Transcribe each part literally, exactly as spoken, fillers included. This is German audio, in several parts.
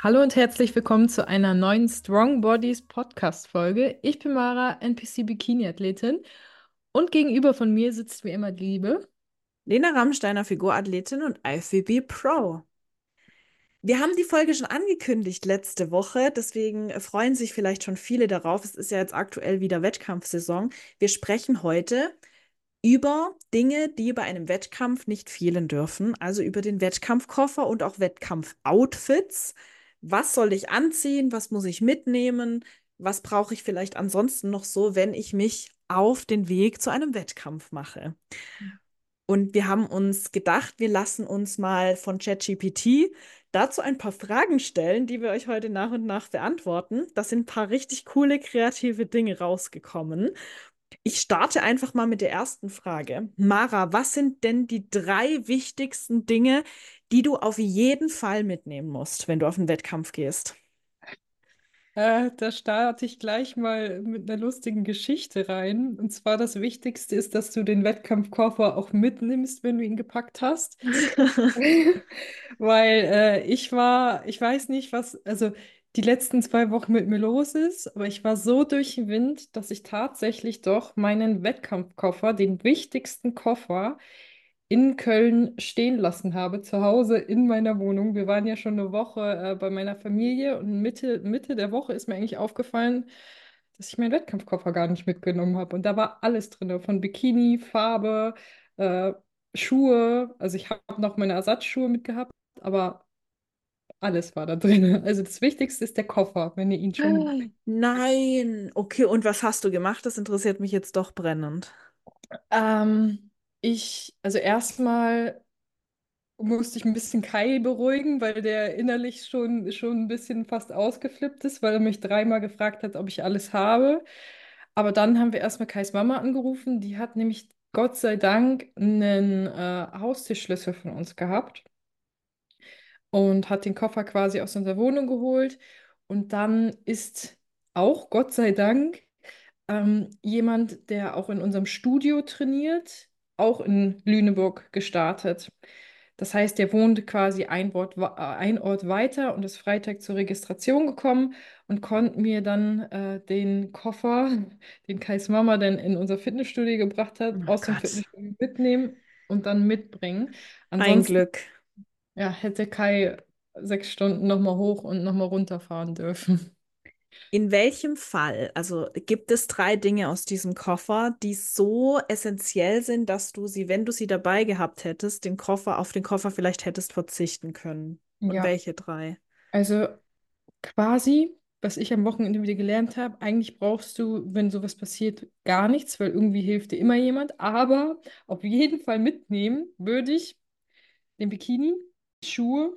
Hallo und herzlich willkommen zu einer neuen Strong Bodies Podcast-Folge. Ich bin Mara, N P C Bikini-Athletin und gegenüber von mir sitzt wie immer die Liebe. Lena Rammsteiner, Figurathletin und I F B B Pro. Wir haben die Folge schon angekündigt letzte Woche, deswegen äh, freuen sich vielleicht schon viele darauf. Es ist ja jetzt aktuell wieder Wettkampfsaison. Wir sprechen heute über Dinge, die bei einem Wettkampf nicht fehlen dürfen, also über den Wettkampfkoffer und auch Wettkampfoutfits. Was soll ich anziehen? Was muss ich mitnehmen? Was brauche ich vielleicht ansonsten noch so, wenn ich mich auf den Weg zu einem Wettkampf mache? Und wir haben uns gedacht, wir lassen uns mal von ChatGPT dazu ein paar Fragen stellen, die wir euch heute nach und nach beantworten. Da sind ein paar richtig coole, kreative Dinge rausgekommen. Ich starte einfach mal mit der ersten Frage. Mara, was sind denn die drei wichtigsten Dinge, die du auf jeden Fall mitnehmen musst, wenn du auf einen Wettkampf gehst? Äh, da starte ich gleich mal mit einer lustigen Geschichte rein. Und zwar das Wichtigste ist, dass du den Wettkampfkoffer auch mitnimmst, wenn du ihn gepackt hast. Weil äh, ich war, ich weiß nicht, was, also die letzten zwei Wochen mit mir los ist, aber ich war so durch den Wind, dass ich tatsächlich doch meinen Wettkampfkoffer, den wichtigsten Koffer, in Köln stehen lassen habe, zu Hause in meiner Wohnung. Wir waren ja schon eine Woche äh, bei meiner Familie und Mitte, Mitte der Woche ist mir eigentlich aufgefallen, dass ich meinen Wettkampfkoffer gar nicht mitgenommen habe. Und da war alles drin, von Bikini, Farbe, äh, Schuhe. Also ich habe noch meine Ersatzschuhe mitgehabt, aber alles war da drin. Also das Wichtigste ist der Koffer, wenn ihr ihn schon. Nein. Okay, und was hast du gemacht? Das interessiert mich jetzt doch brennend. Ähm, ich, also erstmal musste ich ein bisschen Kai beruhigen, weil der innerlich schon, schon ein bisschen fast ausgeflippt ist, weil er mich dreimal gefragt hat, ob ich alles habe. Aber dann haben wir erstmal Kais Mama angerufen. Die hat nämlich Gott sei Dank einen äh, Haustürschlüssel von uns gehabt und hat den Koffer quasi aus unserer Wohnung geholt. Und dann ist auch Gott sei Dank ähm, jemand, der auch in unserem Studio trainiert, auch in Lüneburg gestartet. Das heißt, der wohnt quasi ein Ort, wa- äh, ein Ort weiter und ist Freitag zur Registration gekommen und konnte mir dann äh, den Koffer, den Kais Mama dann in unser Fitnessstudio gebracht hat, Oh aus dem Gott. Fitnessstudio mitnehmen und dann mitbringen. Ein Ansonsten Glück. ja, hätte Kai sechs Stunden nochmal hoch und nochmal runterfahren dürfen. In welchem Fall, also gibt es drei Dinge aus diesem Koffer, die so essentiell sind, dass du sie, wenn du sie dabei gehabt hättest, den Koffer, auf den Koffer vielleicht hättest verzichten können? Und Ja, welche drei? also quasi, was ich am Wochenende wieder gelernt habe, eigentlich brauchst du, wenn sowas passiert, gar nichts, weil irgendwie hilft dir immer jemand. Aber auf jeden Fall mitnehmen würde ich den Bikini, Schuhe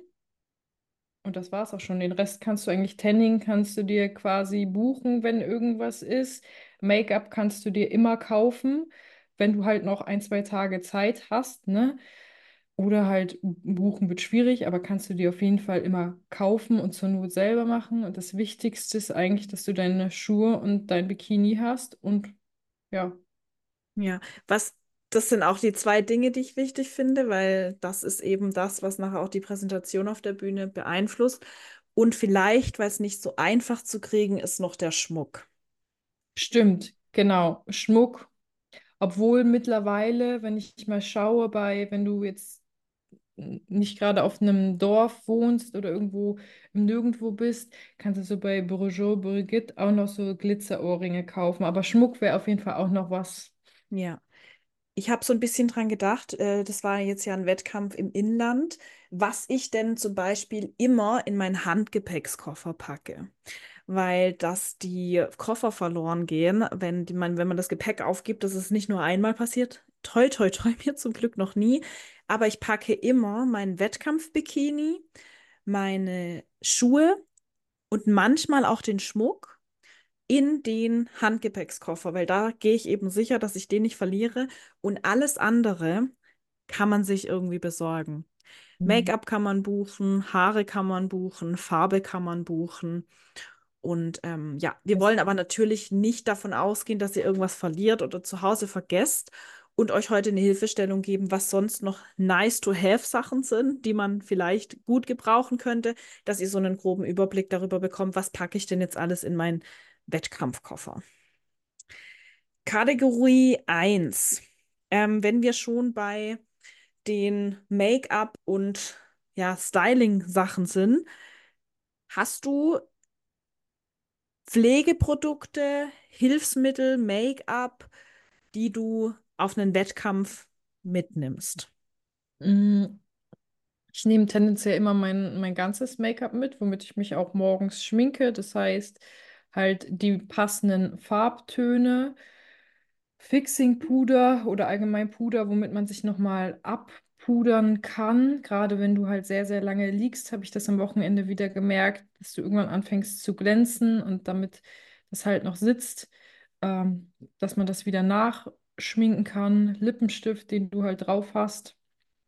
und das war's auch schon. Den Rest kannst du eigentlich, Tanning kannst du dir quasi buchen, wenn irgendwas ist. Make-up kannst du dir immer kaufen, wenn du halt noch ein, zwei Tage Zeit hast, ne? Oder halt buchen wird schwierig, aber kannst du dir auf jeden Fall immer kaufen und zur Not selber machen. Und das Wichtigste ist eigentlich, dass du deine Schuhe und dein Bikini hast. Und ja, Ja, was, das sind auch die zwei Dinge, die ich wichtig finde, weil das ist eben das, was nachher auch die Präsentation auf der Bühne beeinflusst. Und vielleicht, weil es nicht so einfach zu kriegen ist, noch der Schmuck. stimmt, genau. Schmuck. Obwohl mittlerweile, wenn ich mal schaue, bei, wenn du jetzt nicht gerade auf einem Dorf wohnst oder irgendwo im Nirgendwo bist, kannst du so bei Brigitte, Brigitte auch noch so Glitzerohrringe kaufen. Aber Schmuck wäre auf jeden Fall auch noch was. Ja. Ich habe so ein bisschen dran gedacht, äh, das war jetzt ja ein Wettkampf im Inland, was ich denn zum Beispiel immer in meinen Handgepäckskoffer packe, weil dass die Koffer verloren gehen, wenn die man, wenn man das Gepäck aufgibt, das ist nicht nur einmal passiert. Toi, toi, toi, mir zum Glück noch nie. Aber ich packe immer meinen Wettkampfbikini, meine Schuhe und manchmal auch den Schmuck in den Handgepäckskoffer, weil da gehe ich eben sicher, dass ich den nicht verliere. Und alles andere kann man sich irgendwie besorgen. Mhm. Make-up kann man buchen, Haare kann man buchen, Farbe kann man buchen. Und ähm, ja, wir Das, wollen aber natürlich nicht davon ausgehen, dass ihr irgendwas verliert oder zu Hause vergesst. und euch heute eine Hilfestellung geben, was sonst noch nice-to-have-Sachen sind, die man vielleicht gut gebrauchen könnte, dass ihr so einen groben Überblick darüber bekommt, was packe ich denn jetzt alles in meinen Wettkampfkoffer. Kategorie eins. Ähm, wenn wir schon bei den Make-up und ja, Styling-Sachen sind, hast du Pflegeprodukte, Hilfsmittel, Make-up, die du auf einen Wettkampf mitnimmst? Mm, Ich nehme tendenziell immer mein, mein ganzes Make-up mit, womit ich mich auch morgens schminke. Das heißt, halt die passenden Farbtöne, Fixing-Puder oder allgemein Puder, womit man sich nochmal abpudern kann. Gerade wenn du halt sehr, sehr lange liegst, habe ich das am Wochenende wieder gemerkt, dass du irgendwann anfängst zu glänzen und damit das halt noch sitzt, ähm, dass man das wieder nachschminken kann. Lippenstift, den du halt drauf hast.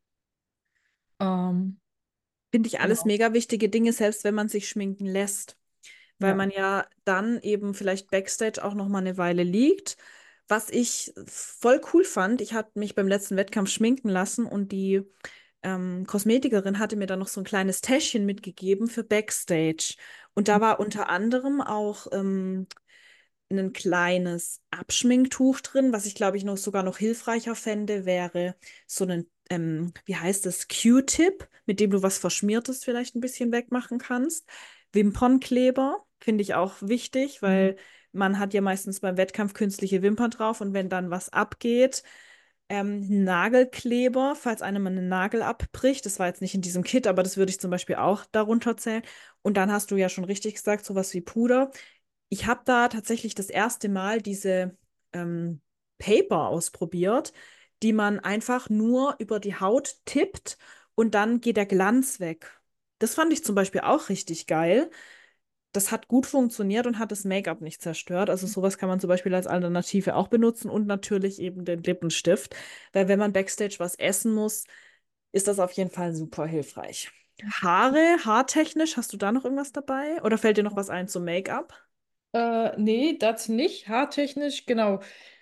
Ähm, Finde ich alles genau. mega wichtige Dinge, selbst wenn man sich schminken lässt, weil Ja. man ja dann eben vielleicht backstage auch noch mal eine Weile liegt. Was ich voll cool fand, ich hatte mich beim letzten Wettkampf schminken lassen und die ähm, Kosmetikerin hatte mir dann noch so ein kleines Täschchen mitgegeben für Backstage. Und da war unter anderem auch ähm, ein kleines Abschminktuch drin. Was ich glaube ich noch sogar noch hilfreicher fände, wäre so ein, ähm, wie heißt es, Q-Tip, mit dem du was Verschmiertes vielleicht ein bisschen wegmachen kannst. Wimpernkleber finde ich auch wichtig, Mhm. weil man hat ja meistens beim Wettkampf künstliche Wimpern drauf und wenn dann was abgeht, ähm, Nagelkleber, falls einem einen Nagel abbricht. Das war jetzt nicht in diesem Kit, aber das würde ich zum Beispiel auch darunter zählen. Und dann hast du ja schon richtig gesagt, sowas wie Puder. Ich habe da tatsächlich das erste Mal diese ähm, Paper ausprobiert, die man einfach nur über die Haut tippt und dann geht der Glanz weg. Das fand ich zum Beispiel auch richtig geil. Das hat gut funktioniert und hat das Make-up nicht zerstört. Also sowas kann man zum Beispiel als Alternative auch benutzen und natürlich eben den Lippenstift, weil wenn man backstage was essen muss, ist das auf jeden Fall super hilfreich. Haare, haartechnisch, hast du da noch irgendwas dabei? Oder fällt dir noch was ein zum Make-up? Äh, nee, das nicht. Haartechnisch, genau.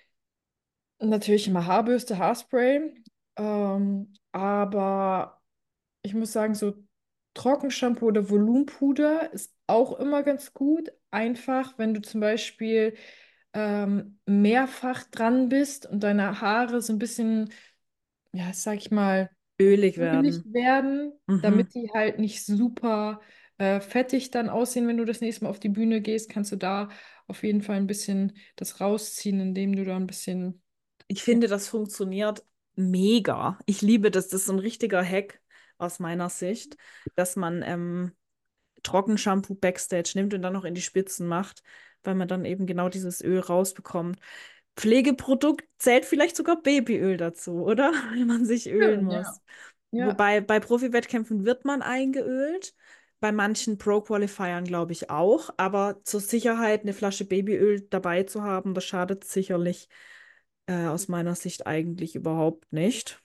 Natürlich immer Haarbürste, Haarspray. Ähm, aber ich muss sagen, so Trockenshampoo oder Volumenpuder ist auch immer ganz gut. Einfach, wenn du zum Beispiel ähm, mehrfach dran bist und deine Haare so ein bisschen, ja, sag ich mal, Ölig ölig werden. werden, Mhm. damit die halt nicht super äh, fettig dann aussehen, wenn du das nächste Mal auf die Bühne gehst, kannst du da auf jeden Fall ein bisschen das rausziehen, indem du da ein bisschen, Ich ja. finde, das funktioniert mega. Ich liebe das. Das ist so ein richtiger Hack aus meiner Sicht, dass man ähm, Trockenshampoo Backstage nimmt und dann noch in die Spitzen macht, weil man dann eben genau dieses Öl rausbekommt. Pflegeprodukt zählt vielleicht sogar Babyöl dazu, oder? Wenn man sich ölen Schön, ja. muss. Ja. Wobei bei Profi-Wettkämpfen wird man eingeölt. Bei manchen Pro-Qualifiern glaube ich auch. Aber zur Sicherheit eine Flasche Babyöl dabei zu haben, das schadet sicherlich äh, aus meiner Sicht eigentlich überhaupt nicht.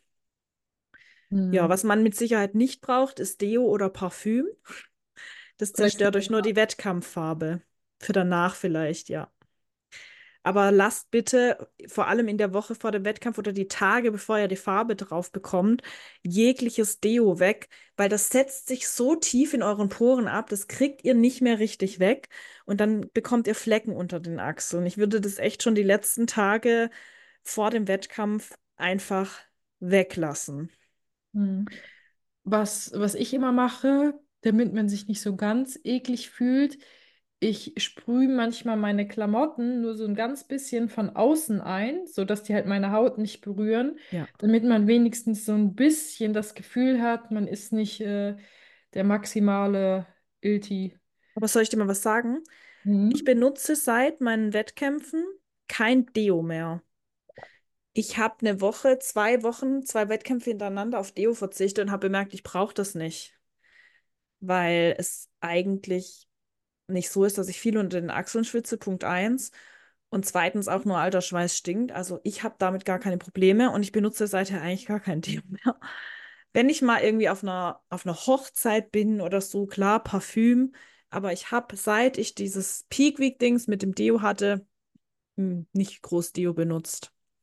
Ja, Hm. was man mit Sicherheit nicht braucht, ist Deo oder Parfüm. Das zerstört euch nur Wechselwarm. die Wettkampffarbe. Für danach vielleicht, ja. Aber lasst bitte, vor allem in der Woche vor dem Wettkampf oder die Tage, bevor ihr die Farbe drauf bekommt, jegliches Deo weg, weil das setzt sich so tief in euren Poren ab, das kriegt ihr nicht mehr richtig weg und dann bekommt ihr Flecken unter den Achseln. Ich würde das echt schon die letzten Tage vor dem Wettkampf einfach weglassen. Hm. Was, was ich immer mache, damit man sich nicht so ganz eklig fühlt, ich sprühe manchmal meine Klamotten nur so ein ganz bisschen von außen ein, sodass die halt meine Haut nicht berühren, Ja. damit man wenigstens so ein bisschen das Gefühl hat, man ist nicht äh, der maximale Ilti. Aber soll ich dir mal was sagen? Ich Mhm. benutze seit meinen Wettkämpfen kein Deo mehr. Ich habe eine Woche, zwei Wochen, zwei Wettkämpfe hintereinander auf Deo verzichtet und habe bemerkt, ich brauche das nicht, weil es eigentlich nicht so ist, dass ich viel unter den Achseln schwitze, Punkt eins. Und zweitens auch nur alter Schweiß stinkt. Also ich habe damit gar keine Probleme und ich benutze seither eigentlich gar kein Deo mehr. Wenn ich mal irgendwie auf einer, auf einer Hochzeit bin oder so, klar, Parfüm. Aber ich habe, seit ich dieses Peak Week-Dings mit dem Deo hatte, hm, nicht groß Deo benutzt.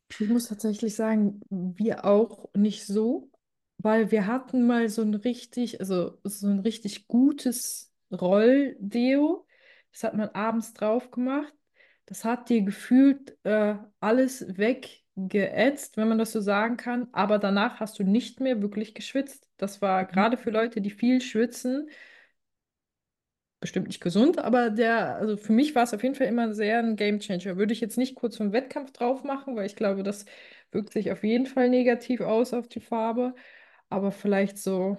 Ich muss tatsächlich sagen, wir auch nicht so, weil wir hatten mal so ein richtig, also so ein richtig gutes Rolldeo. Das hat man abends drauf gemacht. Das hat dir gefühlt äh, alles weggeätzt, wenn man das so sagen kann. Aber danach hast du nicht mehr wirklich geschwitzt. Das war Mhm. gerade für Leute, die viel schwitzen, bestimmt nicht gesund, aber der, also für mich war es auf jeden Fall immer sehr ein Gamechanger. Würde ich jetzt nicht kurz vom Wettkampf drauf machen, weil ich glaube, das wirkt sich auf jeden Fall negativ aus auf die Farbe. Aber vielleicht so,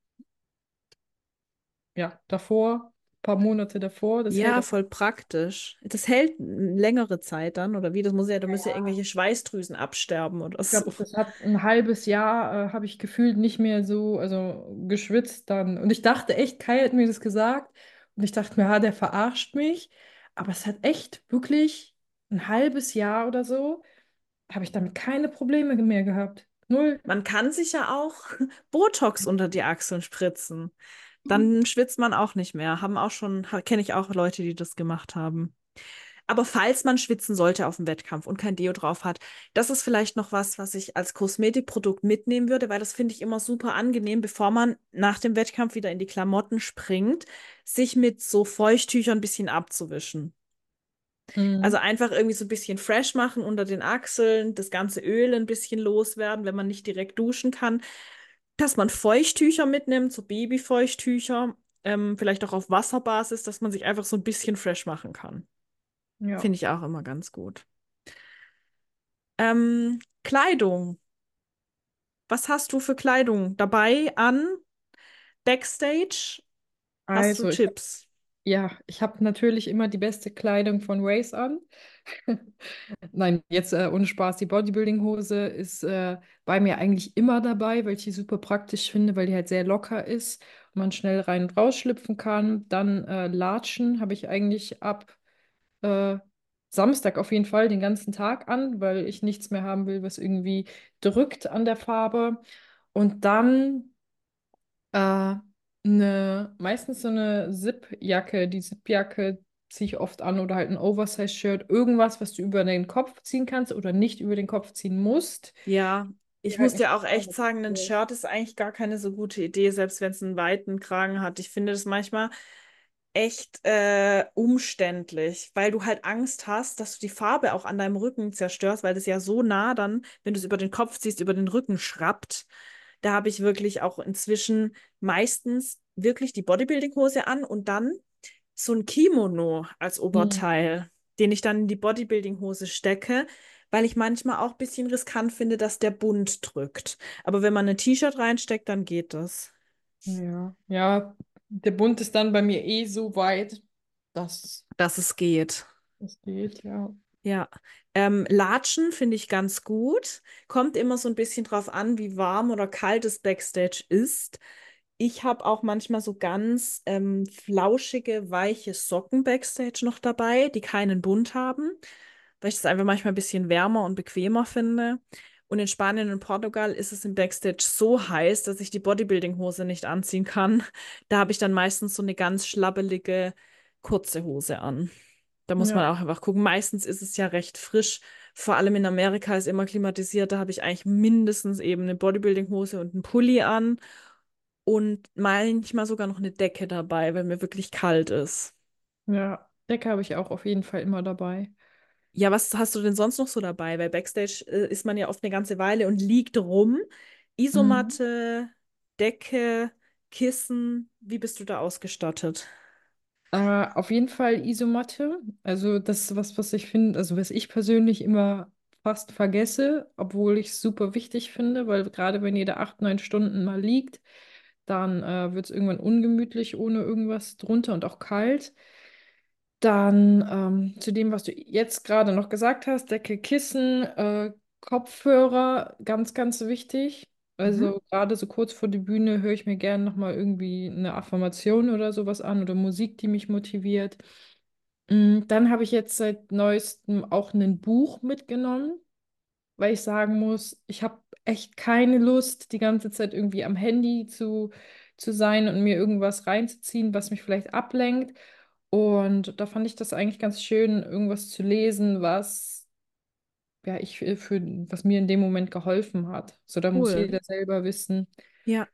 ja, davor, ein paar Monate davor, das hält Ja, auf. voll praktisch. Das hält eine längere Zeit dann, oder wie? Das muss ja, da müssen ja irgendwelche Schweißdrüsen absterben oder Ich so. glaube, das hat ein halbes Jahr, äh, habe ich gefühlt nicht mehr so, also geschwitzt dann. Und ich dachte echt, Kai hat mir das gesagt. Und ich dachte mir, ah, der verarscht mich. Aber es hat echt wirklich ein halbes Jahr oder so, habe ich damit keine Probleme mehr gehabt. Null. Man kann sich ja auch Botox unter die Achseln spritzen. Dann schwitzt man auch nicht mehr. Haben auch schon, kenne ich auch Leute, die das gemacht haben. Aber falls man schwitzen sollte auf dem Wettkampf und kein Deo drauf hat, das ist vielleicht noch was, was ich als Kosmetikprodukt mitnehmen würde, weil das finde ich immer super angenehm, bevor man nach dem Wettkampf wieder in die Klamotten springt, sich mit so Feuchttüchern ein bisschen abzuwischen. Also Mhm. einfach irgendwie so ein bisschen fresh machen unter den Achseln, das ganze Öl ein bisschen loswerden, wenn man nicht direkt duschen kann, dass man Feuchttücher mitnimmt, so Babyfeuchttücher, ähm, vielleicht auch auf Wasserbasis, dass man sich einfach so ein bisschen fresh machen kann. Ja. Finde ich auch immer ganz gut. Ähm, Kleidung. Was hast du für Kleidung dabei an Backstage? Hast du Also, ich hab, Tipps? ja, ich habe natürlich immer die beste Kleidung von Race an. Nein, jetzt äh, ohne Spaß. Die Bodybuilding-Hose ist äh, bei mir eigentlich immer dabei, weil ich die super praktisch finde, weil die halt sehr locker ist und man schnell rein und rausschlüpfen kann. Dann äh, Latschen habe ich eigentlich ab äh, Samstag auf jeden Fall den ganzen Tag an, weil ich nichts mehr haben will, was irgendwie drückt an der Farbe. Und dann äh, eine, meistens so eine Zip-Jacke. Die Zip-Jacke ziehe ich oft an oder halt ein Oversize-Shirt. Irgendwas, was du über den Kopf ziehen kannst oder nicht über den Kopf ziehen musst. Ja, Die ich halt muss nicht dir auch echt so sagen, ein ist. Shirt ist eigentlich gar keine so gute Idee, selbst wenn es einen weiten Kragen hat. Ich finde das manchmal echt äh, umständlich, weil du halt Angst hast, dass du die Farbe auch an deinem Rücken zerstörst, weil das ja so nah dann, wenn du es über den Kopf ziehst, über den Rücken schrappt. Da habe ich wirklich auch inzwischen meistens wirklich die Bodybuilding-Hose an und dann so ein Kimono als Hm. Oberteil, den ich dann in die Bodybuilding-Hose stecke, weil ich manchmal auch ein bisschen riskant finde, dass der Bund drückt. Aber wenn man ein T-Shirt reinsteckt, dann geht das. Ja, ja, der Bund ist dann bei mir eh so weit, dass Dass es geht. es geht, ja. Ja, ähm, Latschen finde ich ganz gut. Kommt immer so ein bisschen drauf an, wie warm oder kalt es Backstage ist. Ich habe auch manchmal so ganz ähm, flauschige, weiche Socken Backstage noch dabei, die keinen Bund haben, weil ich das einfach manchmal ein bisschen wärmer und bequemer finde. Und in Spanien und Portugal ist es im Backstage so heiß, dass ich die Bodybuilding-Hose nicht anziehen kann. Da habe ich dann meistens so eine ganz schlabbelige, kurze Hose an. Da muss man Ja, auch einfach gucken. Meistens ist es ja recht frisch. Vor allem in Amerika ist immer klimatisiert. Da habe ich eigentlich mindestens eben eine Bodybuilding-Hose und einen Pulli an und manchmal sogar noch eine Decke dabei, wenn mir wirklich kalt ist. ja. Decke habe ich auch auf jeden Fall immer dabei. Ja, was hast du denn sonst noch so dabei? Weil Backstage äh, ist man ja oft eine ganze Weile und liegt rum. Mhm. Isomatte, Decke, Kissen. Wie bist du da ausgestattet? Äh, auf jeden Fall Isomatte. Also das ist was, was ich finde, also was ich persönlich immer fast vergesse, obwohl ich es super wichtig finde, weil gerade wenn ihr da acht, neun Stunden mal liegt, dann äh, wird es irgendwann ungemütlich ohne irgendwas drunter und auch kalt. Dann ähm, zu dem, was du jetzt gerade noch gesagt hast, Decke, Kissen, äh, Kopfhörer, ganz, ganz wichtig. Mhm. Also gerade so kurz vor die Bühne höre ich mir gerne nochmal irgendwie eine Affirmation oder sowas an oder Musik, die mich motiviert. Mm, Dann habe ich jetzt seit neuestem auch ein Buch mitgenommen, weil ich sagen muss, ich habe echt keine Lust, die ganze Zeit irgendwie am Handy zu, zu sein und mir irgendwas reinzuziehen, was mich vielleicht ablenkt. Und da fand ich das eigentlich ganz schön, irgendwas zu lesen, was ja, ich für, für was mir in dem Moment geholfen hat. So, da muss Cool. jeder selber wissen. Ja.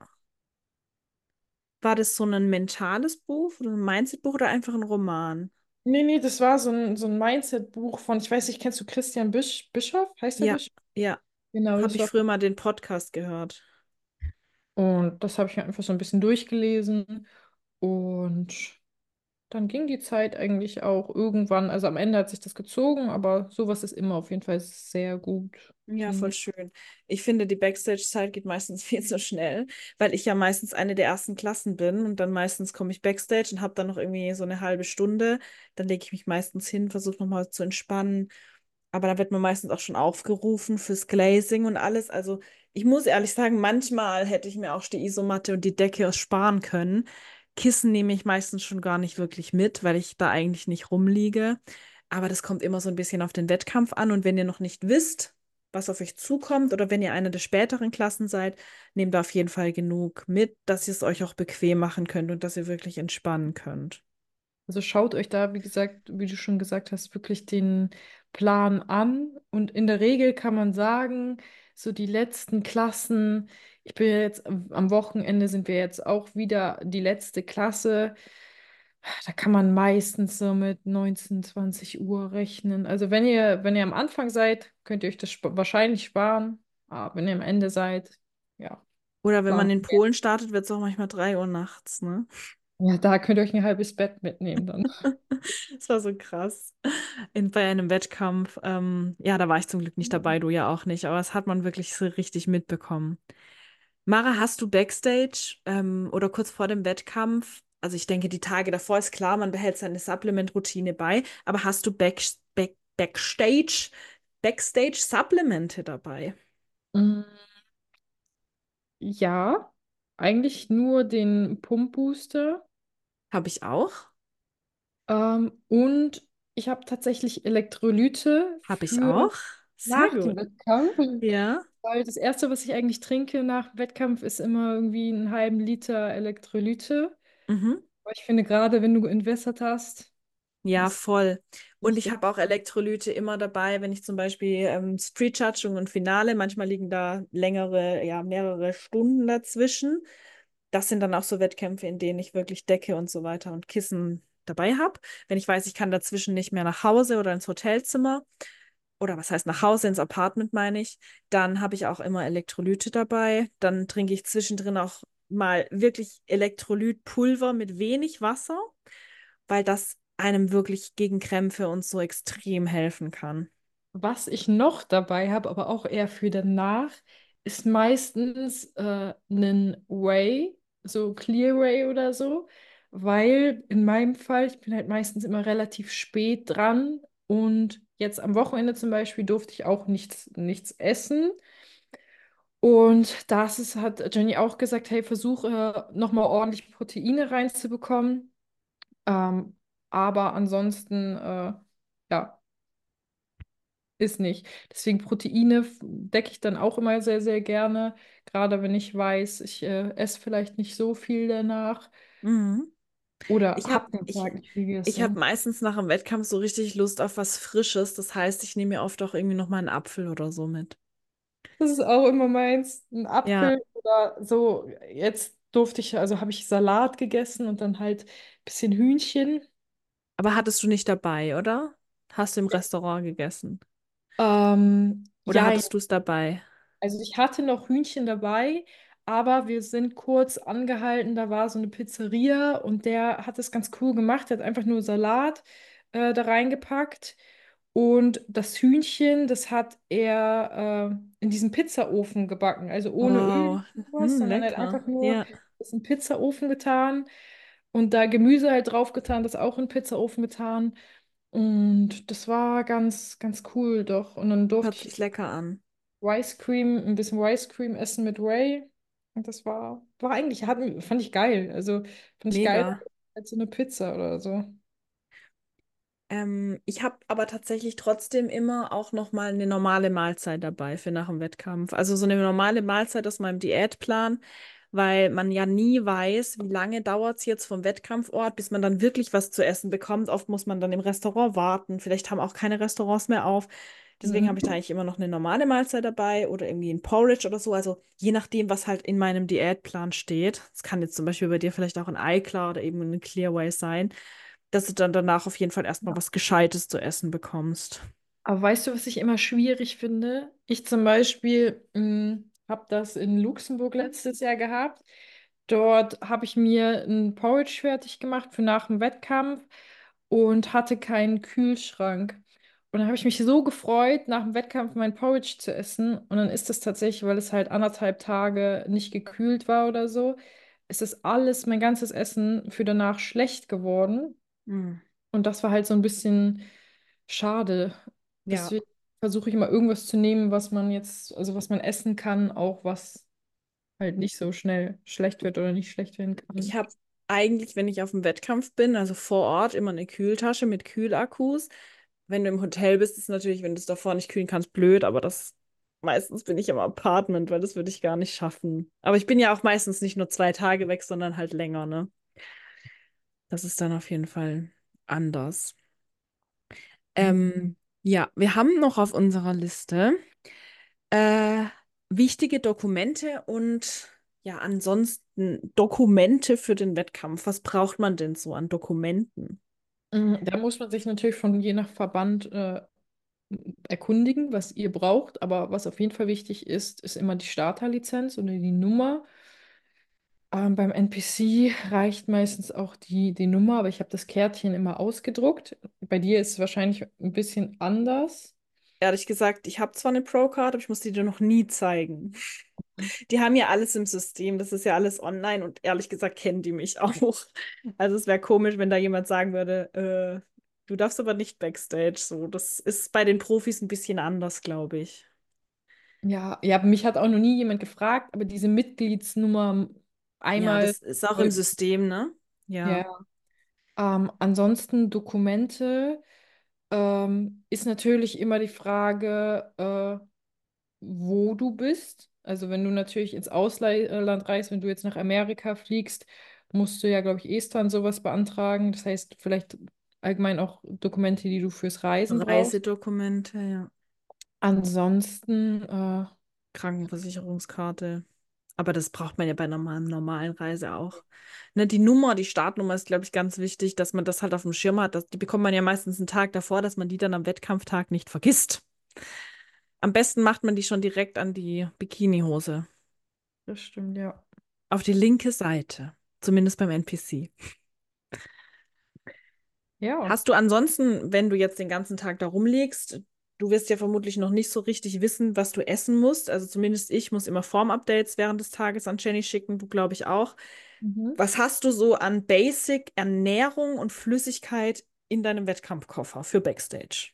War das so ein mentales Buch oder ein Mindset-Buch oder einfach ein Roman? Nee, nee, das war so ein, so ein Mindset-Buch von, ich weiß nicht, kennst du Christian Bisch, Bischoff? Heißt der Ja, Bischof? ja. Genau, Habe das ich war. früher mal den Podcast gehört. Und das habe ich mir einfach so ein bisschen durchgelesen. Und dann ging die Zeit eigentlich auch irgendwann. Also am Ende hat sich das gezogen, aber sowas ist immer auf jeden Fall sehr gut, Ja, finde voll ich. schön. Ich finde, die Backstage-Zeit geht meistens viel zu schnell, weil ich ja meistens eine der ersten Klassen bin und dann meistens komme ich Backstage und habe dann noch irgendwie so eine halbe Stunde. Dann lege ich mich meistens hin, versuche nochmal zu entspannen. Aber dann wird man meistens auch schon aufgerufen fürs Glazing und alles. Also ich muss ehrlich sagen, manchmal hätte ich mir auch die Isomatte und die Decke sparen können. Kissen nehme ich meistens schon gar nicht wirklich mit, weil ich da eigentlich nicht rumliege. Aber das kommt immer so ein bisschen auf den Wettkampf an. Und wenn ihr noch nicht wisst, was auf euch zukommt, oder wenn ihr eine der späteren Klassen seid, nehmt da auf jeden Fall genug mit, dass ihr es euch auch bequem machen könnt und dass ihr wirklich entspannen könnt. Also schaut euch da, wie gesagt, wie du schon gesagt hast, wirklich den Plan an. Und in der Regel kann man sagen, so die letzten Klassen, ich bin ja jetzt am am Wochenende sind wir jetzt auch wieder die letzte Klasse. Da kann man meistens so mit neunzehn, zwanzig Uhr rechnen. Also wenn ihr, wenn ihr am Anfang seid, könnt ihr euch das sp wahrscheinlich sparen. Aber wenn ihr am Ende seid, ja, Oder wenn man plant. in Polen startet, wird es auch manchmal drei Uhr nachts, ne? Ja, da könnt ihr euch ein halbes Bett mitnehmen dann. Das war so krass. In, bei einem Wettkampf. Ähm, ja, da war ich zum Glück nicht dabei, du ja auch nicht, aber das hat man wirklich so richtig mitbekommen. Mara, hast du Backstage ähm, oder kurz vor dem Wettkampf, also ich denke, die Tage davor ist klar, man behält seine Supplement-Routine bei, aber hast du Back, Back, Backstage, Backstage-Supplemente dabei? Mm, ja, eigentlich nur den Pumpbooster. Habe ich auch. Ähm, und ich habe tatsächlich Elektrolyte Habe ich für auch. Sehr nach dem gut. Wettkampf. Ja. Weil das Erste, was ich eigentlich trinke nach dem Wettkampf, ist immer irgendwie einen halben Liter Elektrolyte. Mhm. Aber ich finde, gerade wenn du entwässert hast, Ja, ist voll. Und ich wichtig. habe auch Elektrolyte immer dabei, wenn ich zum Beispiel ähm, Street-Judging und Finale, manchmal liegen da längere, ja, mehrere Stunden dazwischen. Das sind dann auch so Wettkämpfe, in denen ich wirklich Decke und so weiter und Kissen dabei habe. Wenn ich weiß, ich kann dazwischen nicht mehr nach Hause oder ins Hotelzimmer, oder was heißt nach Hause, ins Apartment meine ich, dann habe ich auch immer Elektrolyte dabei. Dann trinke ich zwischendrin auch mal wirklich Elektrolytpulver mit wenig Wasser, weil das einem wirklich gegen Krämpfe und so extrem helfen kann. Was ich noch dabei habe, aber auch eher für danach, ist meistens äh, ein Whey, so Clear Whey oder so, weil in meinem Fall, ich bin halt meistens immer relativ spät dran und jetzt am Wochenende zum Beispiel durfte ich auch nichts, nichts essen. Und das ist, hat Jenny auch gesagt, hey, versuche nochmal ordentlich Proteine reinzubekommen. Ähm, aber ansonsten, äh, ja. Ist nicht. Deswegen Proteine f- decke ich dann auch immer sehr, sehr gerne. Gerade wenn ich weiß, ich äh, esse vielleicht nicht so viel danach Mhm. oder Ich habe hab den ich, Tag nicht ich hab gegessen. meistens nach dem Wettkampf so richtig Lust auf was Frisches. Das heißt, ich nehme mir oft auch irgendwie noch mal einen Apfel oder so mit. Das ist auch immer meins. Ein Ja, Apfel oder so. Jetzt durfte ich, also habe ich Salat gegessen und dann halt ein bisschen Hühnchen. aber hattest du nicht dabei, oder? Hast du im Restaurant gegessen? Ähm, Oder ja, hattest du es dabei? also ich hatte noch Hühnchen dabei, aber wir sind kurz angehalten. Da war so eine Pizzeria und der hat es ganz cool gemacht. Der hat einfach nur Salat äh, da reingepackt. Und das Hühnchen, das hat er äh, in diesen Pizzaofen gebacken. Also ohne Öl Oh, und was, hm, sondern er hat lecker. einfach nur Ja. das in den Pizzaofen getan und da Gemüse halt drauf getan, das auch in den Pizzaofen getan. Und das war ganz, ganz cool doch. Und dann durfte Hört ich sich lecker an. Rice Cream, ein bisschen Rice Cream essen mit Whey. Und das war, war eigentlich, hat, fand ich geil. Also fand ich geil Mega. als so eine Pizza oder so. Ähm, ich habe aber tatsächlich trotzdem immer auch noch mal eine normale Mahlzeit dabei für nach dem Wettkampf. Also so eine normale Mahlzeit aus meinem Diätplan, weil man ja nie weiß, wie lange dauert es jetzt vom Wettkampfort, bis man dann wirklich was zu essen bekommt. Oft muss man dann im Restaurant warten. Vielleicht haben auch keine Restaurants mehr auf. Deswegen habe ich da Mhm. eigentlich immer noch eine normale Mahlzeit dabei oder irgendwie ein Porridge oder so. Also je nachdem, was halt in meinem Diätplan steht. Es kann jetzt zum Beispiel bei dir vielleicht auch ein iCloud oder eben ein Clearway sein, dass du dann danach auf jeden Fall erstmal was Gescheites zu essen bekommst. Aber weißt du, was ich immer schwierig finde? Ich zum Beispiel habe das in Luxemburg letztes Jahr gehabt. Dort habe ich mir ein Porridge fertig gemacht für nach dem Wettkampf und hatte keinen Kühlschrank. Und dann habe ich mich so gefreut, nach dem Wettkampf mein Porridge zu essen. Und dann ist es tatsächlich, weil es halt anderthalb Tage nicht gekühlt war oder so, ist das alles, mein ganzes Essen für danach schlecht geworden. Hm. Und das war halt so ein bisschen schade. Ja, Deswegen versuche ich immer irgendwas zu nehmen, was man jetzt, also was man essen kann, auch was halt nicht so schnell schlecht wird oder nicht schlecht werden ich kann. habe eigentlich, wenn ich auf dem Wettkampf bin, also vor Ort, immer eine Kühltasche mit Kühlakkus. Wenn du im Hotel bist, ist natürlich, wenn du es davor nicht kühlen kannst, blöd, aber das meistens bin ich im Apartment, weil das würde ich gar nicht schaffen. Aber ich bin ja auch meistens nicht nur zwei Tage weg, sondern halt länger, ne? Das ist dann auf jeden Fall anders. Ähm, ja, wir haben noch auf unserer Liste äh, wichtige Dokumente und ja, ansonsten Dokumente für den Wettkampf. Was braucht man denn so an Dokumenten? Mm, Da muss man sich natürlich von je nach Verband äh, erkundigen, was ihr braucht. Aber was auf jeden Fall wichtig ist, ist immer die Starterlizenz oder die Nummer. Ähm, beim N P C reicht meistens auch die, die Nummer, aber ich habe das Kärtchen immer ausgedruckt. Bei dir ist es wahrscheinlich ein bisschen anders. Ehrlich gesagt, ich habe zwar eine Pro-Card, aber ich muss die dir noch nie zeigen. Die haben ja alles im System, das ist ja alles online und ehrlich gesagt kennen die mich auch. Also es wäre komisch, wenn da jemand sagen würde, äh, du darfst aber nicht Backstage. So, das ist bei den Profis ein bisschen anders, glaube ich. Ja, ja, mich hat auch noch nie jemand gefragt, aber diese Mitgliedsnummer Ja, einmal, das ist auch im System, ne? Ja. ja. Ähm, ansonsten Dokumente ähm, ist natürlich immer die Frage, äh, wo du bist. Also wenn du natürlich ins Ausland reist, wenn du jetzt nach Amerika fliegst, musst du ja, glaube ich, ESTA und sowas beantragen. Das heißt, vielleicht allgemein auch Dokumente, die du fürs Reisen brauchst. Reisedokumente, ja. Ansonsten, äh, Krankenversicherungskarte. Aber das braucht man ja bei einer normalen normalen Reise auch. Ne, die Nummer, die Startnummer ist, glaube ich, ganz wichtig, dass man das halt auf dem Schirm hat. Das, die bekommt man ja meistens einen Tag davor, dass man die dann am Wettkampftag nicht vergisst. Am besten macht man die schon direkt an die Bikinihose. das stimmt, ja. Auf die linke Seite. Zumindest beim N P C. Ja. Hast du ansonsten, wenn du jetzt den ganzen Tag da rumliegst, du wirst ja vermutlich noch nicht so richtig wissen, was du essen musst. Also zumindest ich muss immer Form-Updates während des Tages an Jenny schicken, du glaube ich auch. Mhm. Was hast du so an Basic Ernährung und Flüssigkeit in deinem Wettkampfkoffer für Backstage?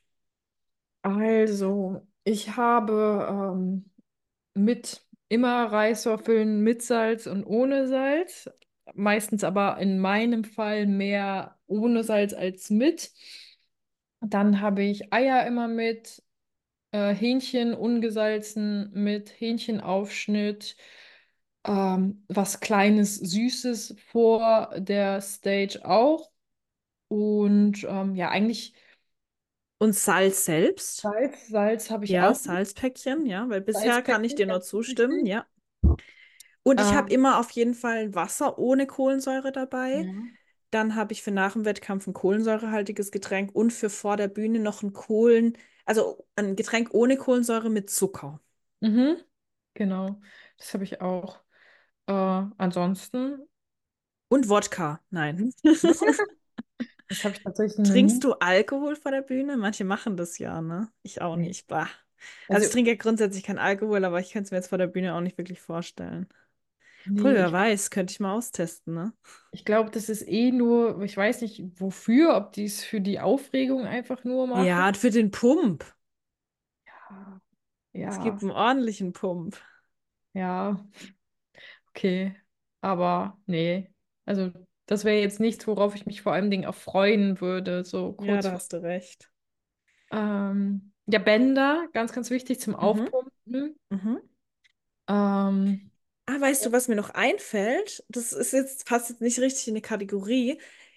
Also, ich habe ähm, mit immer Reiswaffeln mit Salz und ohne Salz. Meistens aber in meinem Fall mehr ohne Salz als mit. Dann habe ich Eier immer mit, äh, Hähnchen ungesalzen mit Hähnchenaufschnitt, ähm, was Kleines, Süßes vor der Stage auch. Und ähm, ja, eigentlich Und Salz selbst? Salz, Salz habe ich Ja, auch. Salzpäckchen, ja, weil bisher kann ich Salzpäckchen, dir nur ganz zustimmen, wichtig. ja. Und ich habe Ähm, immer auf jeden Fall Wasser ohne Kohlensäure dabei. ja. Dann habe ich für nach dem Wettkampf ein kohlensäurehaltiges Getränk und für vor der Bühne noch ein Kohlen, also ein Getränk ohne Kohlensäure mit Zucker. Mhm, genau, das habe ich auch. Äh, ansonsten, Und Wodka. Nein. das habe ich tatsächlich noch Trinkst nie. du Alkohol vor der Bühne? Manche machen das ja, ne? Ich auch Nee. nicht. Bah. Also Also, ich trinke ja grundsätzlich keinen Alkohol, aber ich könnte es mir jetzt vor der Bühne auch nicht wirklich vorstellen. Obwohl, nee, wer ich, weiß, könnte ich mal austesten, ne? ich glaube, das ist eh nur, ich weiß nicht wofür, ob die es für die Aufregung einfach nur machen. Ja, und für den Pump. Ja, Es gibt ja, einen ordentlichen Pump. ja, okay. Aber nee, also das wäre jetzt nichts, worauf ich mich vor allem Dingen auch freuen würde, so Ja, kurz da vor. hast du recht. Ähm, ja, Bänder, ganz, ganz wichtig zum Mhm, Aufpumpen. mhm. Ähm, Ah, weißt du, was mir noch einfällt? Das ist jetzt, passt jetzt nicht richtig in die Kategorie.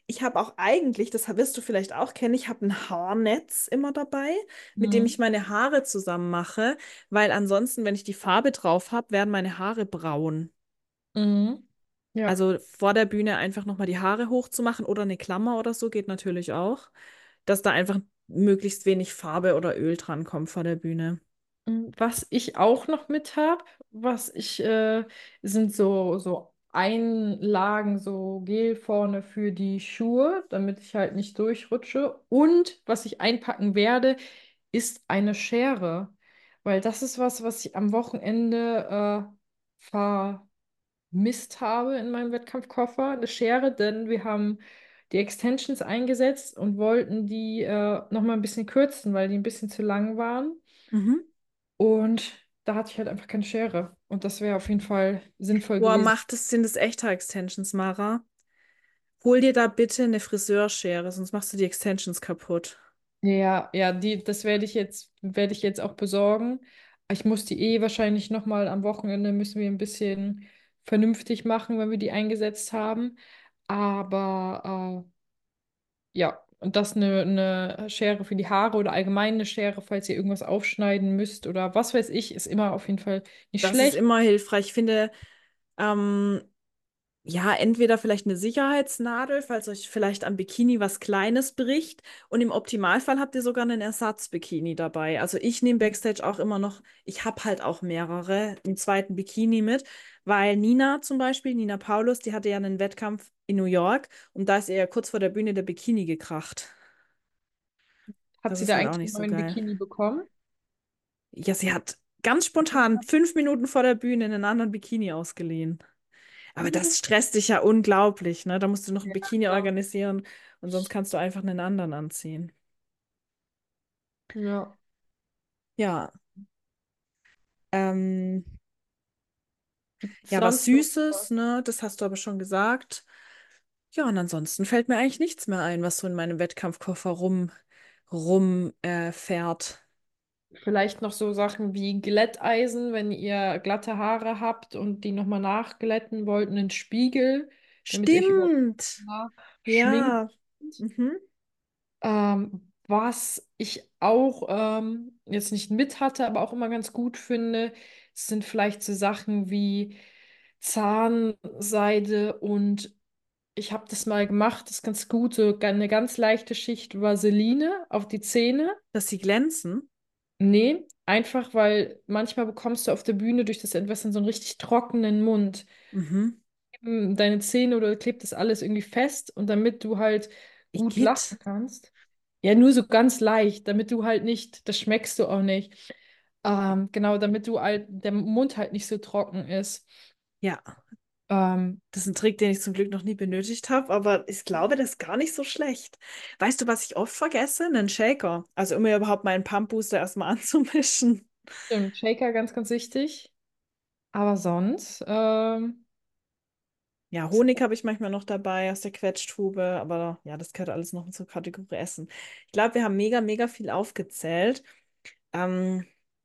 Ich habe auch eigentlich, das wirst du vielleicht auch kennen, ich habe ein Haarnetz immer dabei, mit dem ich Mhm. meine Haare zusammen mache, weil ansonsten, wenn ich die Farbe drauf habe, werden meine Haare braun. Mhm. Ja. Also vor der Bühne einfach nochmal die Haare hochzumachen oder eine Klammer oder so geht natürlich auch, dass da einfach möglichst wenig Farbe oder Öl dran kommt vor der Bühne. Mm, Was ich auch noch mit habe, was ich, äh, sind so, so Einlagen, so Gel vorne für die Schuhe, damit ich halt nicht durchrutsche. Und was ich einpacken werde, ist eine Schere. Weil das ist was, was ich am Wochenende äh, vermisst habe in meinem Wettkampfkoffer, eine Schere, denn wir haben die Extensions eingesetzt und wollten die äh, noch mal ein bisschen kürzen, weil die ein bisschen zu lang waren. Mhm. Und da hatte ich halt einfach keine Schere. Und das wäre auf jeden Fall sinnvoll Boah, gewesen. macht es, sind es echte Extensions, Mara? Hol dir da bitte eine Friseurschere, sonst machst du die Extensions kaputt. Ja, ja, die, das werde ich jetzt, werde ich jetzt auch besorgen. Ich muss die eh wahrscheinlich nochmal am Wochenende müssen wir ein bisschen vernünftig machen, wenn wir die eingesetzt haben. Aber äh, ja, und das eine, eine Schere für die Haare oder allgemein eine Schere, falls ihr irgendwas aufschneiden müsst oder was weiß ich, ist immer auf jeden Fall nicht Das ist schlecht. immer hilfreich. Ich finde, ähm, ja, entweder vielleicht eine Sicherheitsnadel, falls euch vielleicht am Bikini was Kleines bricht. Und im Optimalfall habt ihr sogar einen Ersatzbikini dabei. Also ich nehme Backstage auch immer noch, ich habe halt auch mehrere, einen zweiten Bikini mit, weil Nina zum Beispiel, Nina Paulus, die hatte ja einen Wettkampf in New York und da ist ihr ja kurz vor der Bühne der Bikini gekracht. Hat Das sie ist da halt auch eigentlich einen nicht so neuen geil. Bikini bekommen? Ja, sie hat ganz spontan fünf Minuten vor der Bühne einen anderen Bikini ausgeliehen. Aber das stresst dich ja unglaublich, ne? Da musst du noch ein Ja, Bikini klar. organisieren und sonst kannst du einfach einen anderen anziehen. Ja. Ja, ähm, Gibt's ja, was sonst noch was? Süßes, ne? Das hast du aber schon gesagt. Ja, und ansonsten fällt mir eigentlich nichts mehr ein, was so in meinem Wettkampfkoffer rum, rum, äh, fährt. Vielleicht noch so Sachen wie Glätteisen, wenn ihr glatte Haare habt und die nochmal nachglätten wollt, einen Spiegel, damit ihr euch überhaupt Stimmt. nachschminkt. Ja. Mhm. Ähm, was ich auch ähm, jetzt nicht mit hatte, aber auch immer ganz gut finde, sind vielleicht so Sachen wie Zahnseide und ich habe das mal gemacht, das ist ganz gut, so eine ganz leichte Schicht Vaseline auf die Zähne. Dass sie glänzen. Nee, einfach weil manchmal bekommst du auf der Bühne durch das Entwässern so einen richtig trockenen Mund. Mhm. Eben Deine Zähne oder klebt das alles irgendwie fest und damit du halt gut lachen Igitt. kannst. Ja, nur so ganz leicht, damit du halt nicht, das schmeckst du auch nicht. Ähm, genau, damit du halt, der Mund halt nicht so trocken ist. Ja, Ähm, das ist ein Trick, den ich zum Glück noch nie benötigt habe, aber ich glaube, das ist gar nicht so schlecht. Weißt du, was ich oft vergesse? Einen Shaker. Also, um mir überhaupt meinen Pump Booster erstmal anzumischen. stimmt, Shaker ganz, ganz wichtig. Aber sonst, ähm, Ja, Honig habe ich manchmal noch dabei aus der Quetschtube, aber ja, das gehört alles noch zur Kategorie Essen. Ich glaube, wir haben mega, mega viel aufgezählt. Ähm,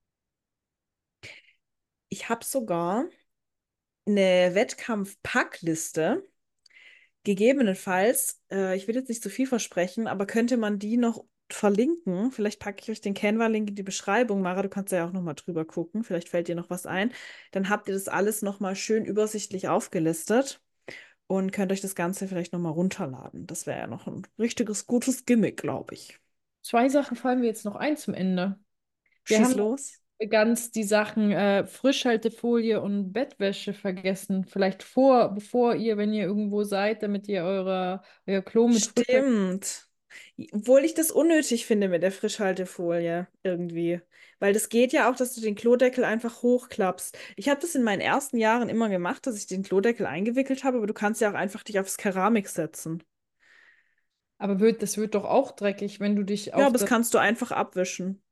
ich habe sogar eine Wettkampf-Packliste. Gegebenenfalls, äh, ich will jetzt nicht zu viel versprechen, aber könnte man die noch verlinken? Vielleicht packe ich euch den Canva-Link in die Beschreibung. Mara, du kannst ja auch noch mal drüber gucken. Vielleicht fällt dir noch was ein. Dann habt ihr das alles noch mal schön übersichtlich aufgelistet und könnt euch das Ganze vielleicht noch mal runterladen. Das wäre ja noch ein richtiges, gutes Gimmick, glaube ich. zwei Sachen fallen mir jetzt noch ein zum Ende. Wir Schieß haben los. ganz die Sachen äh, Frischhaltefolie und Bettwäsche vergessen. Vielleicht vor, bevor ihr, wenn ihr irgendwo seid, damit ihr eure, euer Klo mit Frischhaltefolie. Stimmt. Obwohl ich das unnötig finde mit der Frischhaltefolie irgendwie. Weil das geht ja auch, dass du den Klodeckel einfach hochklappst. Ich habe das in meinen ersten Jahren immer gemacht, dass ich den Klodeckel eingewickelt habe, aber du kannst ja auch einfach dich aufs Keramik setzen. Aber wird, das wird doch auch dreckig, wenn du dich Ja, auf aber das das. kannst du einfach abwischen.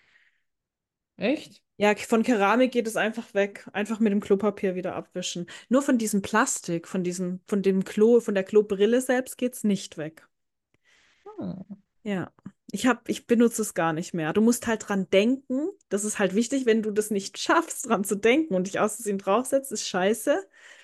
Echt? Ja, von Keramik geht es einfach weg. Einfach mit dem Klopapier wieder abwischen. Nur von diesem Plastik, von diesem, von dem Klo, von der Klobrille selbst geht's nicht weg. Hm. Ja, ich hab, ich benutze es gar nicht mehr. Du musst halt dran denken. Das ist halt wichtig, wenn du das nicht schaffst, dran zu denken und dich aus Versehen draufsetzt, ist scheiße.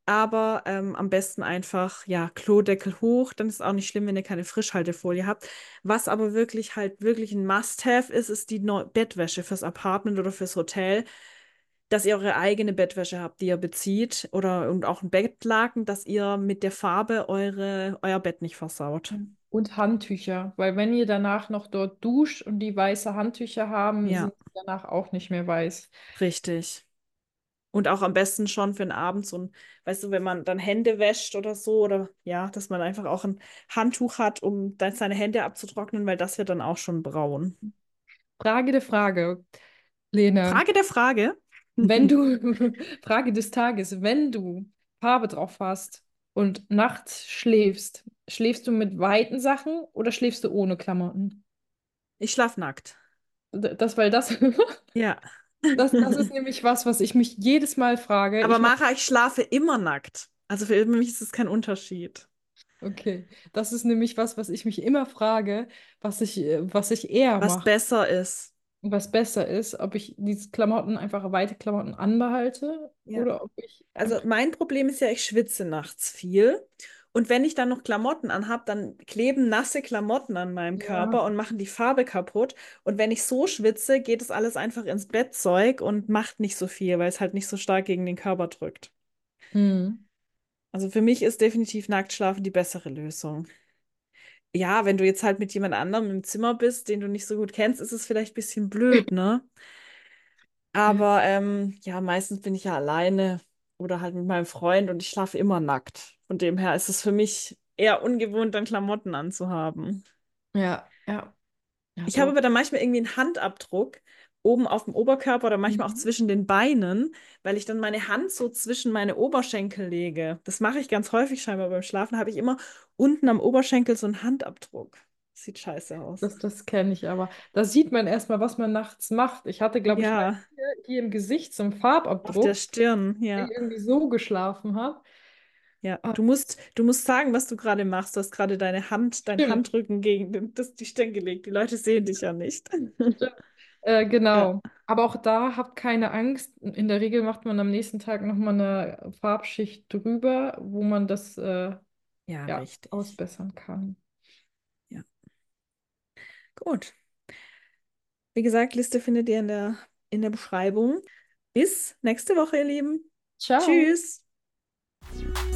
Aber ähm, am besten einfach, ja, Klodeckel hoch. Dann ist es auch nicht schlimm, wenn ihr keine Frischhaltefolie habt. Was aber wirklich halt wirklich ein Must-have ist, ist die Neu Bettwäsche fürs Apartment oder fürs Hotel, dass ihr eure eigene Bettwäsche habt, die ihr bezieht oder und auch ein Bettlaken, dass ihr mit der Farbe eure, euer Bett nicht versaut. Mhm. Und Handtücher, weil wenn ihr danach noch dort duscht und die weiße Handtücher haben, Ja, sind die danach auch nicht mehr weiß. richtig. Und auch am besten schon für den Abend so ein, weißt du, wenn man dann Hände wäscht oder so, oder ja, dass man einfach auch ein Handtuch hat, um dann seine Hände abzutrocknen, weil das wird dann auch schon braun. Frage der Frage, Lena. Frage der Frage. Wenn du, Frage des Tages, wenn du Farbe drauf hast und nachts schläfst, schläfst du mit weiten Sachen oder schläfst du ohne Klamotten? Ich schlaf nackt. D- Das, weil das, Ja. das, das ist nämlich was, was ich mich jedes Mal frage. Aber Ich mache, Mara, ich schlafe immer nackt. Also für mich ist es kein Unterschied. okay, das ist nämlich was, was ich mich immer frage, was ich, äh, was ich eher Was mache, besser ist. was besser ist, ob ich diese Klamotten einfach weite Klamotten anbehalte Ja. oder ob ich Also einfach, mein Problem ist ja, ich schwitze nachts viel. Und wenn ich dann noch Klamotten anhab, dann kleben nasse Klamotten an meinem ja. Körper und machen die Farbe kaputt. Und wenn ich so schwitze, geht es alles einfach ins Bettzeug und macht nicht so viel, weil es halt nicht so stark gegen den Körper drückt. Hm. Also für mich ist definitiv Nacktschlafen die bessere Lösung. Ja, wenn du jetzt halt mit jemand anderem im Zimmer bist, den du nicht so gut kennst, ist es vielleicht ein bisschen blöd, ne? Ja. Aber ähm, ja, meistens bin ich ja alleine oder halt mit meinem Freund und ich schlafe immer nackt. Von dem her ist es für mich eher ungewohnt, dann Klamotten anzuhaben. Ja, ja, ja, Ich habe doch. aber dann manchmal irgendwie einen Handabdruck oben auf dem Oberkörper oder manchmal auch Mhm. zwischen den Beinen, weil ich dann meine Hand so zwischen meine Oberschenkel lege. Das mache ich ganz häufig scheinbar beim Schlafen, habe ich immer unten am Oberschenkel so einen Handabdruck. Sieht scheiße aus. Das, das kenne ich aber. Da sieht man erstmal, was man nachts macht. Ich hatte, glaube ich, mal Ja, hier, hier im Gesicht so einen auf der Farbabdruck, Stirn, wenn ich ja. irgendwie so geschlafen habe. Ja, Ah, du musst, du musst sagen, was du gerade machst. Du hast gerade deine Hand, dein stimmt, Handrücken gegen den, das, die Stirn gelegt. Die Leute sehen dich ja nicht. stimmt. Äh, Ja, genau. Aber auch da habt keine Angst. In der Regel macht man am nächsten Tag nochmal eine Farbschicht drüber, wo man das äh, ja, ja, richtig. ausbessern kann. Ja, gut. Wie gesagt, Liste findet ihr in der, in der Beschreibung. Bis nächste Woche, ihr Lieben. Ciao. Tschüss.